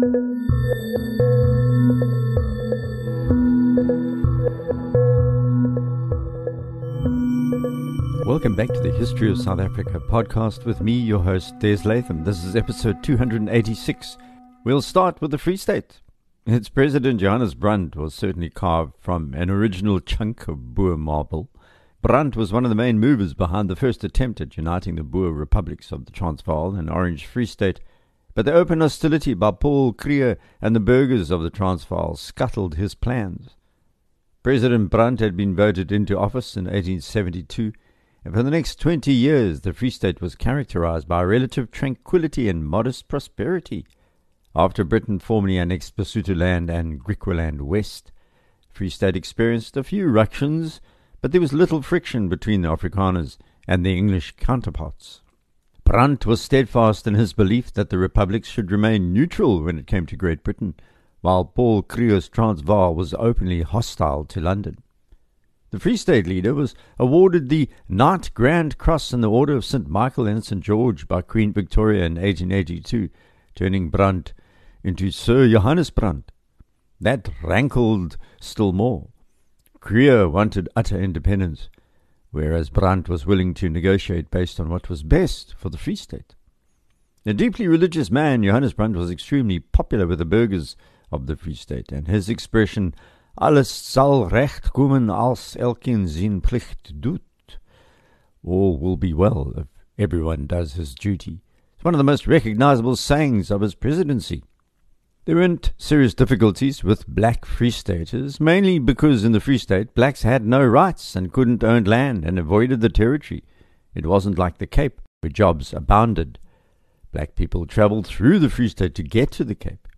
Welcome back to the History of South Africa podcast with me, your host, Des Latham. This is episode 286. We'll start with the Free State. Its president, Johannes Brand, was certainly carved from an original chunk of Boer marble. Brand was one of the main movers behind the first attempt at uniting the Boer republics of the Transvaal and Orange Free State, but the open hostility by Paul Kruger and the burghers of the Transvaal scuttled his plans. President Brand had been voted into office in 1872, and for the next 20 years the Free State was characterized by relative tranquility and modest prosperity. After Britain formally annexed Basutoland and Griqualand West, Free State experienced a few ructions, but there was little friction between the Afrikaners and their English counterparts. Brand was steadfast in his belief that the republics should remain neutral when it came to Great Britain, while Paul Kruger's Transvaal was openly hostile to London. The Free State leader was awarded the Knight Grand Cross and the Order of St. Michael and St. George by Queen Victoria in 1882, turning Brand into Sir Johannes Brand. That rankled still more. Kruger wanted utter independence, whereas Brand was willing to negotiate based on what was best for the Free State. A deeply religious man, Johannes Brand was extremely popular with the burghers of the Free State, and his expression, "Alles sal recht komen als elkeen zijn plicht doet," all will be well if everyone does his duty, it's one of the most recognizable sayings of his presidency. There weren't serious difficulties with black Free Staters, mainly because in the Free State blacks had no rights and couldn't own land and avoided the territory. It wasn't like the Cape, where jobs abounded. Black people travelled through the Free State to get to the Cape.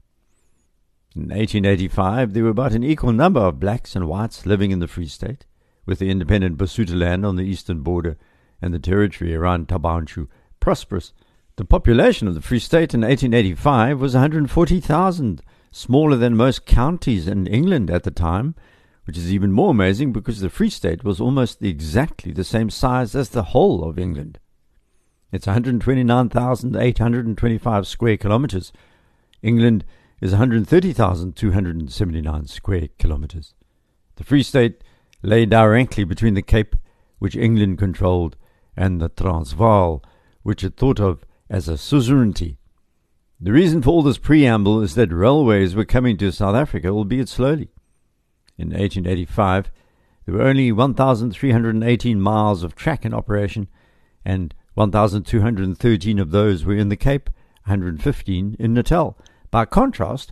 In 1885, there were about an equal number of blacks and whites living in the Free State, with the independent Basutoland on the eastern border and the territory around Thaba Nchu prosperous. The population of the Free State in 1885 was 140,000, smaller than most counties in England at the time, which is even more amazing because the Free State was almost exactly the same size as the whole of England. It's 129,825 square kilometers. England is 130,279 square kilometers. The Free State lay directly between the Cape, which England controlled, and the Transvaal, which it thought of as a suzerainty. The reason for all this preamble is that railways were coming to South Africa, albeit slowly. In 1885, there were only 1,318 miles of track in operation, and 1,213 of those were in the Cape, 115 in Natal. By contrast,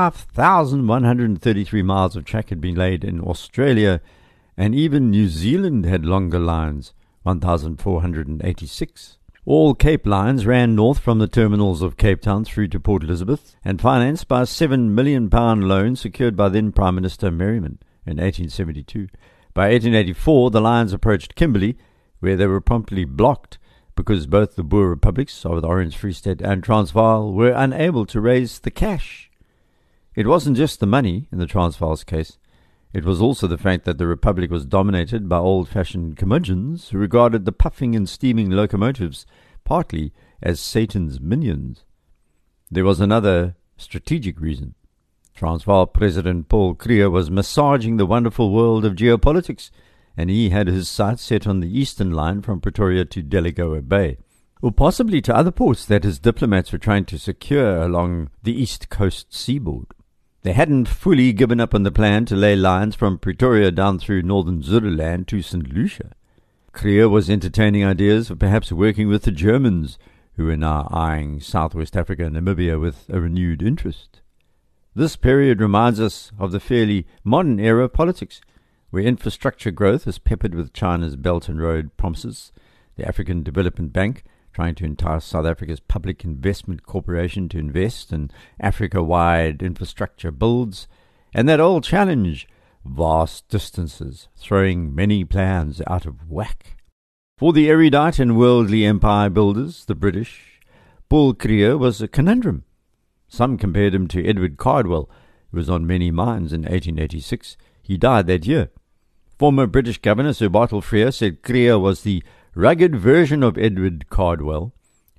5,133 miles of track had been laid in Australia, and even New Zealand had longer lines, 1,486. All Cape lines ran north from the terminals of Cape Town through to Port Elizabeth and financed by a £7 million loan secured by then Prime Minister Merriman in 1872. By 1884, the lines approached Kimberley, where they were promptly blocked because both the Boer republics of the Orange Free State and Transvaal were unable to raise the cash. It wasn't just the money in the Transvaal's case. It was also the fact that the republic was dominated by old-fashioned curmudgeons who regarded the puffing and steaming locomotives partly as Satan's minions. There was another strategic reason. Transvaal President Paul Kruger was massaging the wonderful world of geopolitics, and he had his sights set on the eastern line from Pretoria to Delagoa Bay, or possibly to other ports that his diplomats were trying to secure along the east coast seaboard. They hadn't fully given up on the plan to lay lines from Pretoria down through northern Zululand to St. Lucia. Kruger was entertaining ideas of perhaps working with the Germans, who were now eyeing Southwest Africa and Namibia with a renewed interest. This period reminds us of the fairly modern era of politics, where infrastructure growth is peppered with China's Belt and Road promises, the African Development Bank trying to entice South Africa's Public Investment Corporation to invest in Africa-wide infrastructure builds, and that old challenge, vast distances, throwing many plans out of whack. For the erudite and worldly empire builders, the British, Paul Kruger was a conundrum. Some compared him to Edward Cardwell, who was on many minds in 1886. He died that year. Former British Governor Sir Bartle Frere said Kruger was the rugged version of Edward Cardwell,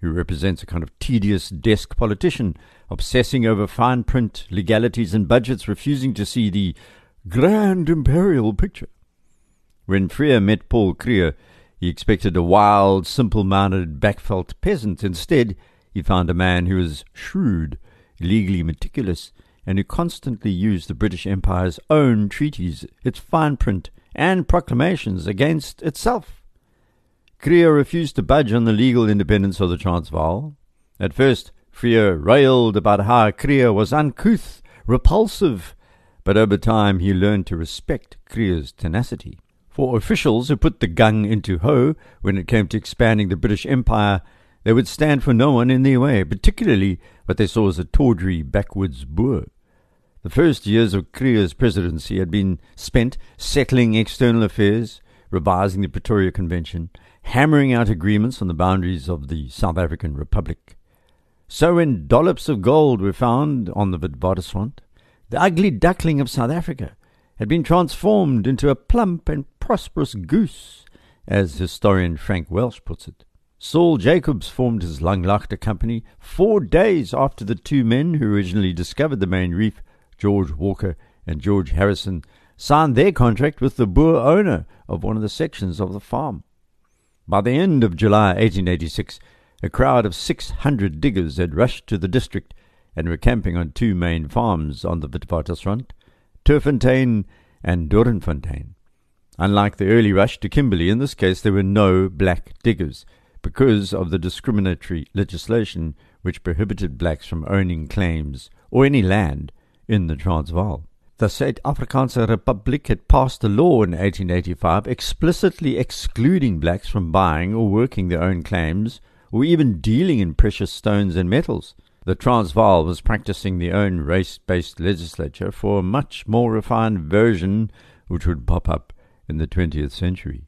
who represents a kind of tedious desk politician, obsessing over fine print, legalities and budgets, refusing to see the grand imperial picture. When Freer met Paul Kruger, he expected a wild, simple-minded, backveld peasant. Instead, he found a man who was shrewd, legally meticulous, and who constantly used the British Empire's own treaties, its fine print, and proclamations against itself. Kruger refused to budge on the legal independence of the Transvaal. At first, Freer railed about how Kruger was uncouth, repulsive, but over time he learned to respect Kruger's tenacity. For officials who put the gung into hoe when it came to expanding the British Empire, they would stand for no one in their way, particularly what they saw as a tawdry backwoods Boer. The first years of Kruger's presidency had been spent settling external affairs, revising the Pretoria Convention, hammering out agreements on the boundaries of the South African Republic. So when dollops of gold were found on the Witwatersrand, the ugly duckling of South Africa had been transformed into a plump and prosperous goose, as historian Frank Welsh puts it. Saul Jacobs formed his Langlaagte company 4 days after the two men who originally discovered the main reef, George Walker and George Harrison, signed their contract with the Boer owner of one of the sections of the farm. By the end of July 1886, a crowd of 600 diggers had rushed to the district and were camping on two main farms on the Witwatersrand, Turffontein and Doornfontein. Unlike the early rush to Kimberley, in this case there were no black diggers, because of the discriminatory legislation which prohibited blacks from owning claims or any land in the Transvaal. The Suid-Afrikaanse Republic had passed a law in 1885 explicitly excluding blacks from buying or working their own claims or even dealing in precious stones and metals. The Transvaal was practicing their own race-based legislature for a much more refined version which would pop up in the 20th century.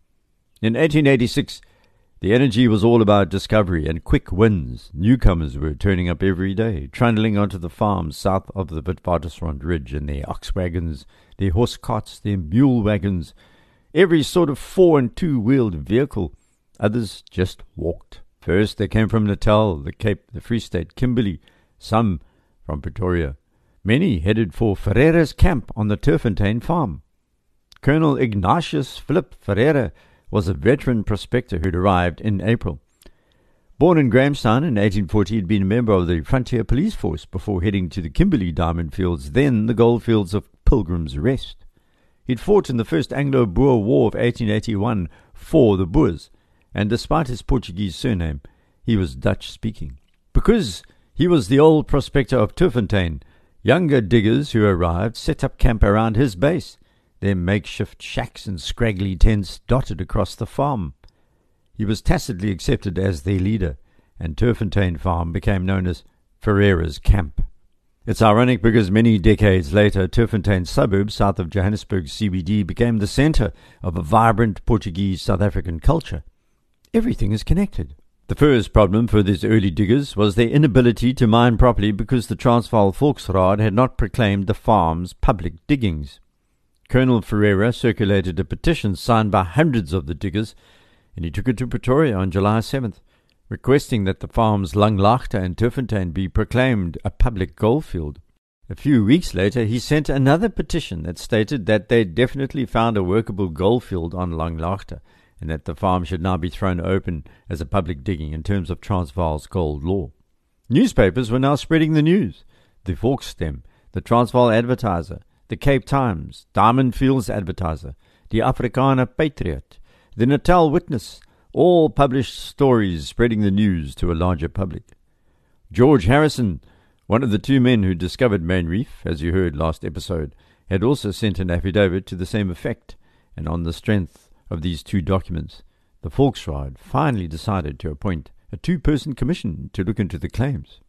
In 1886, the energy was all about discovery and quick wins. Newcomers were turning up every day, trundling onto the farms south of the Witwatersrand Ridge in their ox wagons, their horse carts, their mule wagons, every sort of 4- and 2-wheeled vehicle. Others just walked. First they came from Natal, the Cape, the Free State, Kimberley, some from Pretoria. Many headed for Ferreira's camp on the Turffontein farm. Colonel Ignatius Philip Ferreira was a veteran prospector who'd arrived in April. Born in Grahamstown in 1840, he'd been a member of the Frontier Police Force before heading to the Kimberley Diamond Fields, then the goldfields of Pilgrim's Rest. He'd fought in the First Anglo-Boer War of 1881 for the Boers, and despite his Portuguese surname, he was Dutch-speaking. Because he was the old prospector of Turffontein, younger diggers who arrived set up camp around his base, their makeshift shacks and scraggly tents dotted across the farm. He was tacitly accepted as their leader, and Turffontein Farm became known as Ferreira's Camp. It's ironic because many decades later, Turffontein suburb south of Johannesburg CBD became the centre of a vibrant Portuguese South African culture. Everything is connected. The first problem for these early diggers was their inability to mine properly because the Transvaal Volksraad had not proclaimed the farms public diggings. Colonel Ferreira circulated a petition signed by hundreds of the diggers, and he took it to Pretoria on July 7th, requesting that the farms Langlaagte and Turffontein be proclaimed a public goldfield. A few weeks later, he sent another petition that stated that they definitely found a workable goldfield on Langlaagte, and that the farm should now be thrown open as a public digging in terms of Transvaal's gold law. Newspapers were now spreading the news. The Volksstem, the Transvaal Advertiser, the Cape Times, Diamond Fields Advertiser, the Afrikaner Patriot, the Natal Witness, all published stories spreading the news to a larger public. George Harrison, one of the two men who discovered Main Reef, as you heard last episode, had also sent an affidavit to the same effect, and on the strength of these two documents, the Volksraad finally decided to appoint a 2-person commission to look into the claims.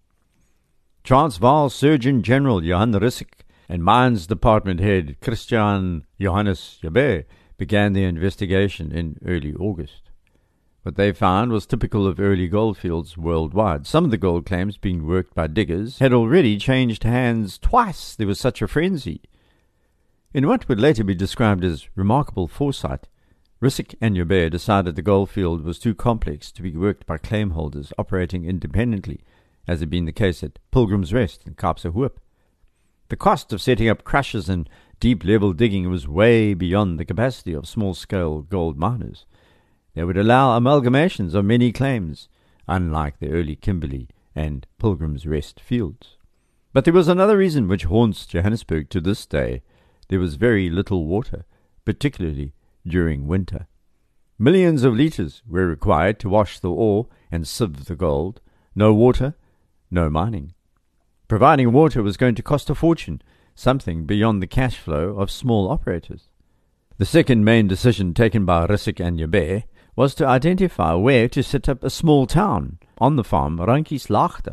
Transvaal Surgeon General Johan Rissik and Mines Department Head Christian Johannes Jabé began their investigation in early August. What they found was typical of early goldfields worldwide. Some of the gold claims being worked by diggers had already changed hands twice. There was such a frenzy. In what would later be described as remarkable foresight, Rissik and Joubert decided the goldfield was too complex to be worked by claim holders operating independently, as had been the case at Pilgrim's Rest and Kaapse Hoop. The cost of setting up crushes and deep-level digging was way beyond the capacity of small-scale gold miners. They would allow amalgamations of many claims, unlike the early Kimberley and Pilgrim's Rest fields. But there was another reason which haunts Johannesburg to this day. There was very little water, particularly during winter. Millions of litres were required to wash the ore and sieve the gold. No water, no mining. Providing water was going to cost a fortune, something beyond the cash flow of small operators. The second main decision taken by Rissik and Joubert was to identify where to set up a small town on the farm Rankies-Laagte.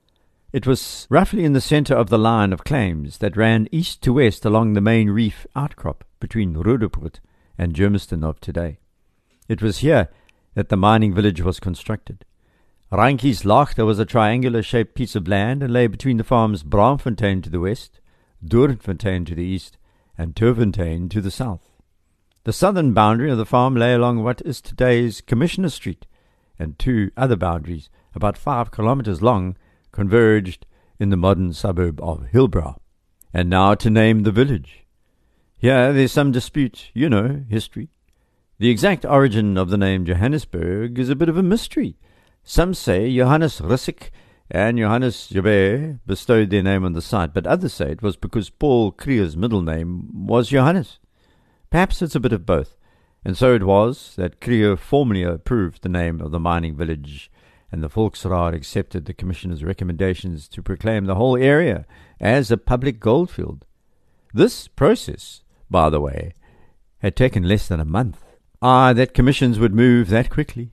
It was roughly in the centre of the line of claims that ran east to west along the main reef outcrop between Roodepoort and Germiston of today. It was here that the mining village was constructed. Rankies-Laagte was a triangular-shaped piece of land and lay between the farms Braamfontein to the west, Doornfontein to the east, and Turfontein to the south. The southern boundary of the farm lay along what is today's Commissioner Street, and two other boundaries, about 5 kilometres long, converged in the modern suburb of Hillbrow. And now to name the village. Here there's some dispute, history. The exact origin of the name Johannesburg is a bit of a mystery. Some say Johannes Rissik and Johannes Joubert bestowed their name on the site, but others say it was because Paul Creer's middle name was Johannes. Perhaps it's a bit of both, and so it was that Creer formally approved the name of the mining village, and the Volksraad accepted the Commissioner's recommendations to proclaim the whole area as a public goldfield. This process, by the way, had taken less than a month. That commissions would move that quickly.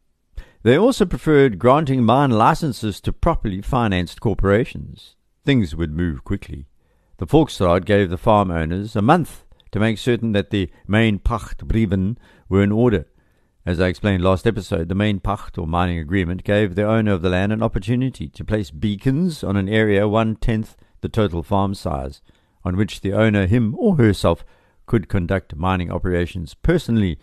They also preferred granting mine licenses to properly financed corporations. Things would move quickly. The Volksraad gave the farm owners a month to make certain that the main pachtbrieven were in order. As I explained last episode, the main pacht or mining agreement gave the owner of the land an opportunity to place beacons on an area 1/10 the total farm size, on which the owner, him or herself, could conduct mining operations personally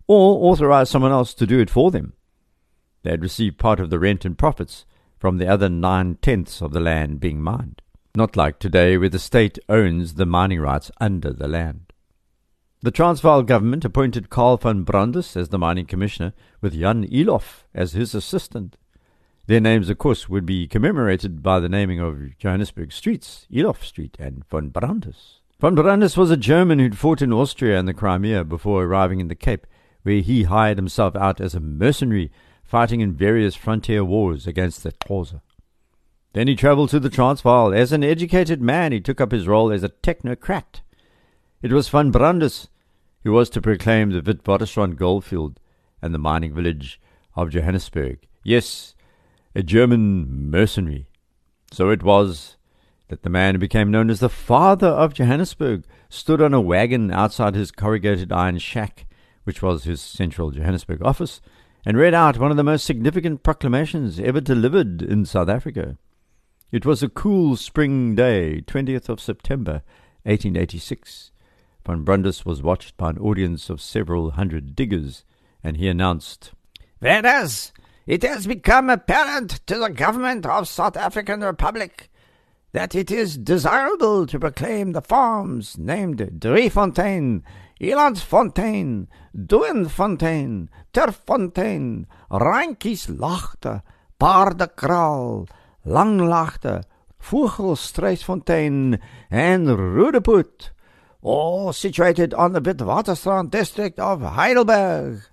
or authorize someone else to do it for them. They had received part of the rent and profits from the other 9/10 of the land being mined, not like today where the state owns the mining rights under the land. The Transvaal government appointed Carl van Brandes as the mining commissioner, with Jan Elof as his assistant. Their names, of course, would be commemorated by the naming of Johannesburg streets, Elof Street and van Brandes. Van Brandes was a German who'd fought in Austria and the Crimea before arriving in the Cape, where he hired himself out as a mercenary, fighting in various frontier wars against the Xhosa. Then he travelled to the Transvaal. As an educated man, he took up his role as a technocrat. It was Van Brandes who was to proclaim the Witwatersrand goldfield and the mining village of Johannesburg. Yes, a German mercenary. So it was that the man who became known as the father of Johannesburg stood on a wagon outside his corrugated iron shack, which was his central Johannesburg office, and read out one of the most significant proclamations ever delivered in South Africa. It was a cool spring day, 20th of September, 1886. Van Brandes was watched by an audience of several hundred diggers, and he announced, "Whereas it has become apparent to the government of South African Republic that it is desirable to proclaim the farms named Driefontein, Elandsfontein, Doornfontein, Turfontein, Rankies-Laagte, Paardekraal, Langlaagte, Vogelstruisfontein, and Roodepoort, all situated on the Witwatersrand district of Heidelberg,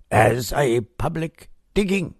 as a public digging."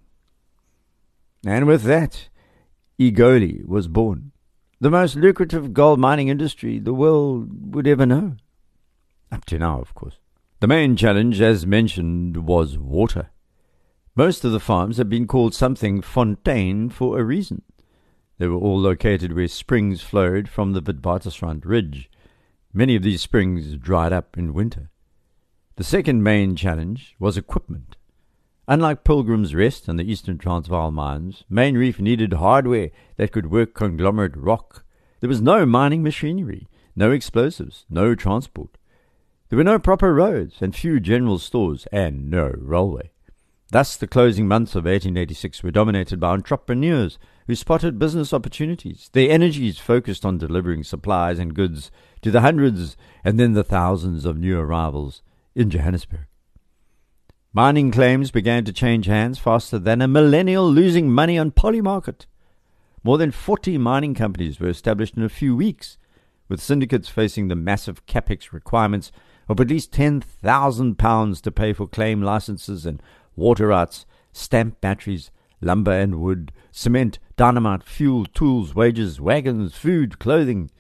And with that, Egoli was born, the most lucrative gold mining industry the world would ever know. Up to now, of course. The main challenge, as mentioned, was water. Most of the farms had been called something Fontein for a reason. They were all located where springs flowed from the Witwatersrand Ridge. Many of these springs dried up in winter. The second main challenge was equipment. Unlike Pilgrim's Rest and the Eastern Transvaal mines, Main Reef needed hardware that could work conglomerate rock. There was no mining machinery, no explosives, no transport. There were no proper roads and few general stores and no railway. Thus, the closing months of 1886 were dominated by entrepreneurs who spotted business opportunities. Their energies focused on delivering supplies and goods to the hundreds and then the thousands of new arrivals in Johannesburg. Mining claims began to change hands faster than a millennial losing money on Polymarket. More than 40 mining companies were established in a few weeks, with syndicates facing the massive capex requirements of at least £10,000 to pay for claim licenses and water rights, stamp batteries, lumber and wood, cement, dynamite, fuel, tools, wages, wagons, food, clothing.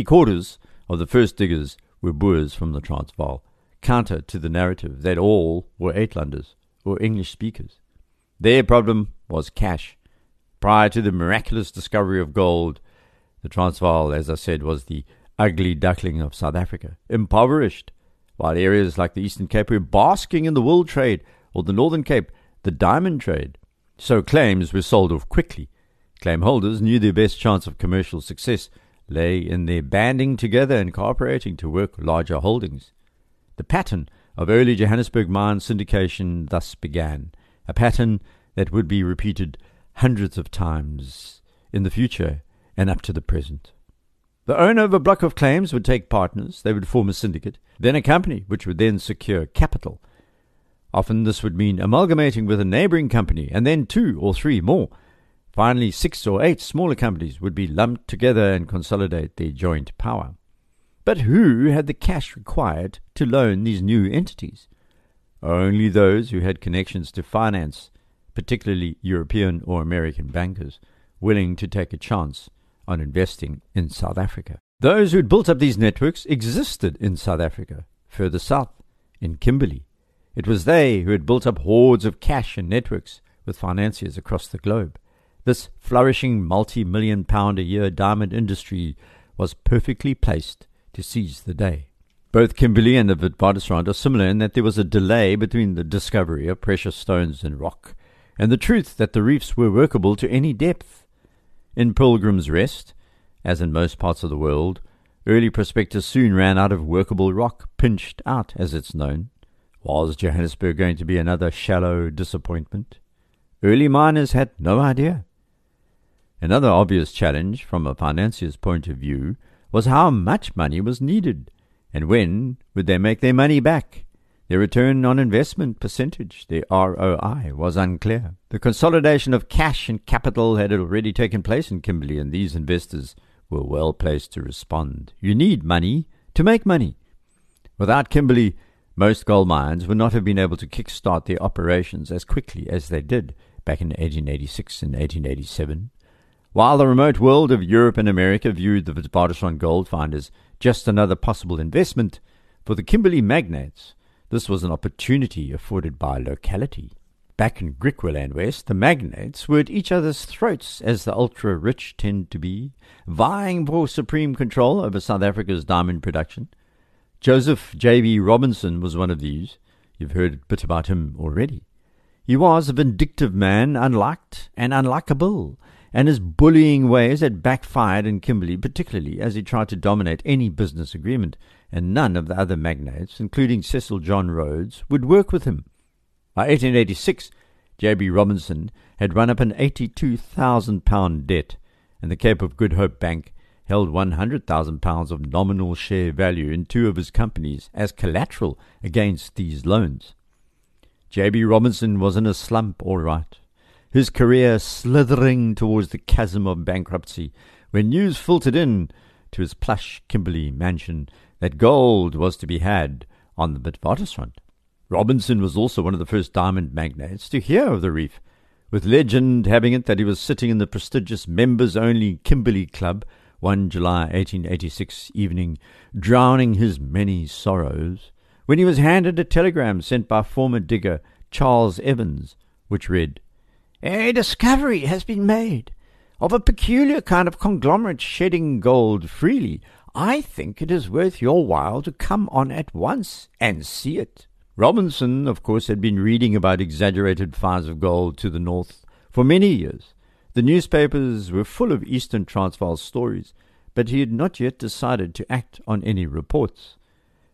3/4 of the first diggers were Boers from the Transvaal, counter to the narrative that all were Uitlanders or English speakers. Their problem was cash. Prior to the miraculous discovery of gold, the Transvaal, as I said, was the ugly duckling of South Africa, impoverished, while areas like the Eastern Cape were basking in the wool trade, or the Northern Cape, the diamond trade. So claims were sold off quickly. Claim holders knew their best chance of commercial success lay in their banding together and cooperating to work larger holdings. The pattern of early Johannesburg mine syndication thus began, a pattern that would be repeated hundreds of times in the future and up to the present. The owner of a block of claims would take partners, they would form a syndicate, then a company which would then secure capital. Often this would mean amalgamating with a neighboring company and then 2 or 3 more. Finally, 6 or 8 smaller companies would be lumped together and consolidate their joint power. But who had the cash required to loan these new entities? Only those who had connections to finance, particularly European or American bankers, willing to take a chance on investing in South Africa. Those who had built up these networks existed in South Africa, further south, in Kimberley. It was they who had built up hordes of cash and networks with financiers across the globe. This flourishing multi-million-pound-a-year diamond industry was perfectly placed to seize the day. Both Kimberley and the Witwatersrand are similar in that there was a delay between the discovery of precious stones and rock and the truth that the reefs were workable to any depth. In Pilgrim's Rest, as in most parts of the world, early prospectors soon ran out of workable rock, pinched out, as it's known. Was Johannesburg going to be another shallow disappointment? Early miners had no idea. Another obvious challenge from a financier's point of view was how much money was needed, and when would they make their money back. Their return on investment percentage, their ROI, was unclear. The consolidation of cash and capital had already taken place in Kimberley, and these investors were well placed to respond. You need money to make money. Without Kimberley, most gold mines would not have been able to kick-start their operations as quickly as they did back in 1886 and 1887. While the remote world of Europe and America viewed the Witwatersrand gold find as just another possible investment, for the Kimberley magnates, this was an opportunity afforded by locality. Back in Griqualand West, the magnates were at each other's throats, as the ultra-rich tend to be, vying for supreme control over South Africa's diamond production. Joseph J.B. Robinson was one of these. You've heard a bit about him already. He was a vindictive man, unliked and unlikable, and his bullying ways had backfired in Kimberley, particularly as he tried to dominate any business agreement, and none of the other magnates, including Cecil John Rhodes, would work with him. By 1886, J.B. Robinson had run up an £82,000 debt, and the Cape of Good Hope Bank held £100,000 of nominal share value in 2 of his companies as collateral against these loans. J.B. Robinson was in a slump, all right, his career slithering towards the chasm of bankruptcy, when news filtered in to his plush Kimberley mansion that gold was to be had on the Witwatersrand. Robinson was also one of the first diamond magnates to hear of the reef, with legend having it that he was sitting in the prestigious members-only Kimberley Club one July 1886 evening, drowning his many sorrows, when he was handed a telegram sent by former digger Charles Evans, which read, "A discovery has been made of a peculiar kind of conglomerate shedding gold freely. I think it is worth your while to come on at once and see it." Robinson, of course, had been reading about exaggerated finds of gold to the north for many years. The newspapers were full of Eastern Transvaal stories, but he had not yet decided to act on any reports.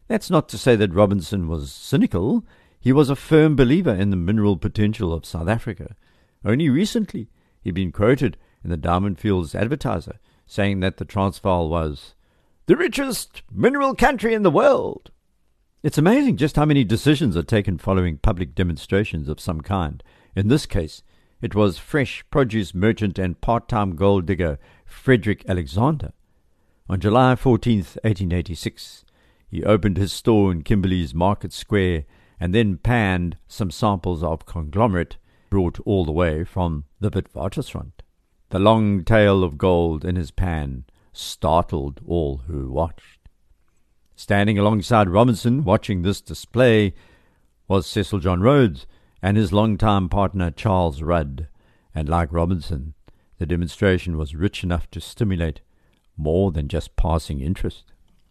That's not to say that Robinson was cynical. He was a firm believer in the mineral potential of South Africa. Only recently, he'd been quoted in the Diamond Fields Advertiser saying that the Transvaal was the richest mineral country in the world. It's amazing just how many decisions are taken following public demonstrations of some kind. In this case, it was fresh produce merchant and part-time gold digger Frederick Alexander. On July 14th, 1886, he opened his store in Kimberley's Market Square and then panned some samples of conglomerate brought all the way from the Witwatersrand. The long tail of gold in his pan startled all who watched. Standing alongside Robinson, watching this display, was Cecil John Rhodes and his longtime partner Charles Rudd, and like Robinson, the demonstration was rich enough to stimulate more than just passing interest.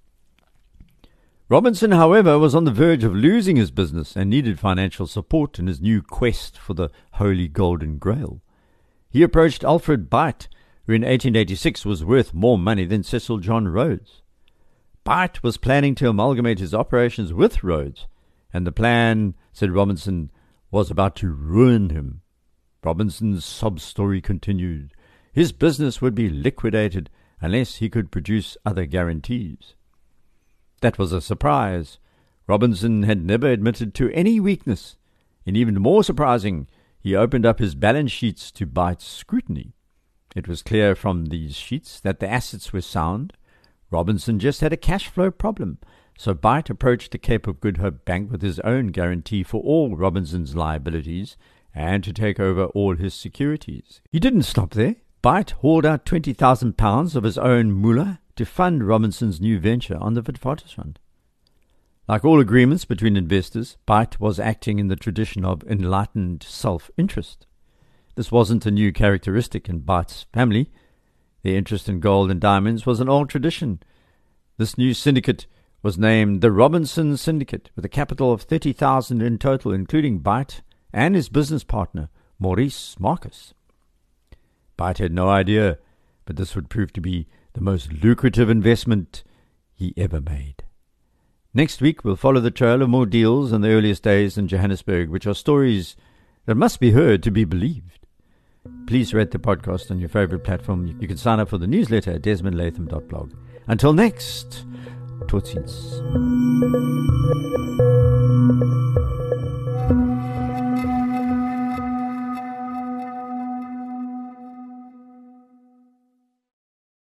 Robinson, however, was on the verge of losing his business and needed financial support in his new quest for the Holy Golden Grail. He approached Alfred Beit, who in 1886 was worth more money than Cecil John Rhodes. Beit was planning to amalgamate his operations with Rhodes, and the plan, said Robinson, was about to ruin him. Robinson's sob story continued. His business would be liquidated unless he could produce other guarantees. That was a surprise. Robinson had never admitted to any weakness, and even more surprising, he opened up his balance sheets to Beit's scrutiny. It was clear from these sheets that the assets were sound. Robinson just had a cash flow problem, so Beit approached the Cape of Good Hope Bank with his own guarantee for all Robinson's liabilities and to take over all his securities. He didn't stop there. Beit hauled out £20,000 of his own moolah to fund Robinson's new venture on the Witwatersrand. Like all agreements between investors, Beit was acting in the tradition of enlightened self-interest. This wasn't a new characteristic in Beit's family. Their interest in gold and diamonds was an old tradition. This new syndicate was named the Robinson Syndicate, with a capital of 30,000 in total, including Beit and his business partner, Maurice Marcus. Beit had no idea, but this would prove to be the most lucrative investment he ever made. Next week, we'll follow the trail of more deals in the earliest days in Johannesburg, which are stories that must be heard to be believed. Please rate the podcast on your favorite platform. You can sign up for the newsletter at desmondlatham.blog. Until next, totsiens.